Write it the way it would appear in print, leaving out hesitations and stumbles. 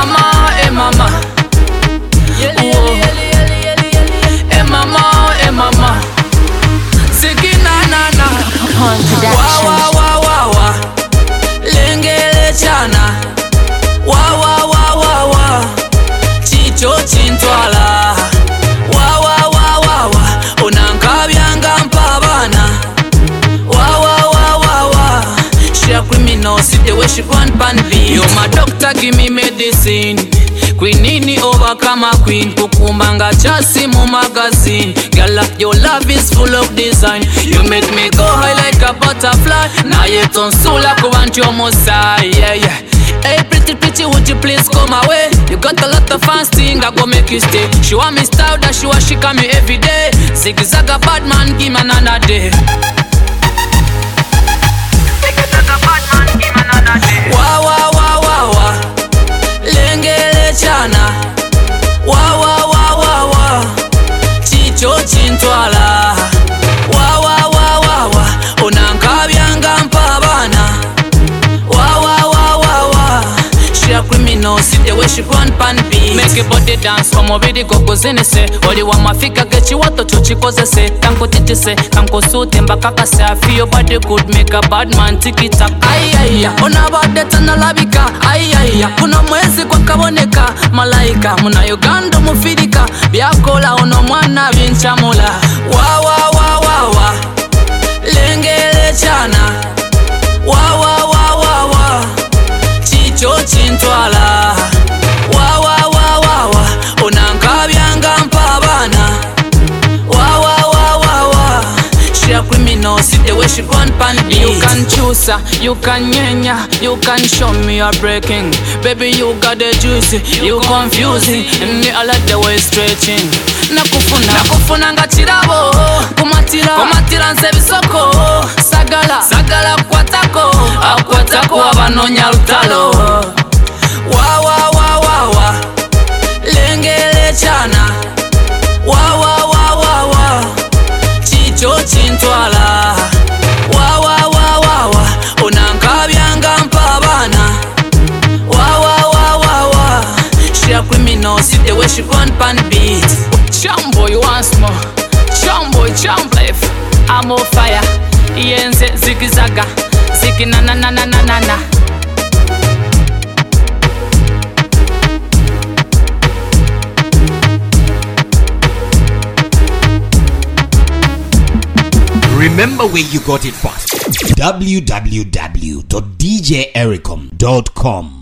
mama, mama. Mama. Ziggy na. Wa. Lengele chana. Wa. Chicho chintwala. Wa. Unankabyanga mpabana. Wa. She a criminal, see the way she run pan beat. Yo my doctor give me medicine. Queenini overcome a queen. Kukumanga chasi mu magazine. Girl, your love is full of design. You make me go high like a butterfly. Now you turn so like want your mosai. Yeah. Hey pretty, would you please come away? You got a lot of fans thing, I go make you stay. She want me style, that she want she come me every day. Zigzaga bad man, give me another day. Zigzaga bad man, give me another day. Wa. Lengele chana. Wa. Chicho chintwala. Wa. Unankabyanga mpabana. She a criminal, see the way she run pan beat. Make your body dance, from already go zene se. Oli wa mafika gechi wato chuchikoze se. Tanko titi se, tanko suti mbakaka se. I feel your body good, make a bad man tiki tak. Ay. Ona bade tana labika. Ay. Kuna mwezi kwa kaboneka. Malaika, muna Uganda mufidika. Biakola ono mwana vinchamula. Wa. Lengele chana. Wa. Chicho chintwala. Wa. Unankabyanga mpabana. Wa. She a criminal, see the way she run pan beat. You can choose her, you can nyenya. You can show me you're breaking. Baby you got the juicy, you confusing. And I like the way stretching. Nakufuna nga chirabo. Kumatira nse bisoko. Sagala kwatako. Akwatako abanonya lutalo. Wa. Lengele chana. Wa. Chicho chintwala. Wa. Unankabyanga mpabana. Wa. She a criminal, see the way she run pan beat. Chamboy once more. Chamboy. I'm on fire. Yenze zigzaga. Ziggy na. Remember where you got it from. www.djericom.com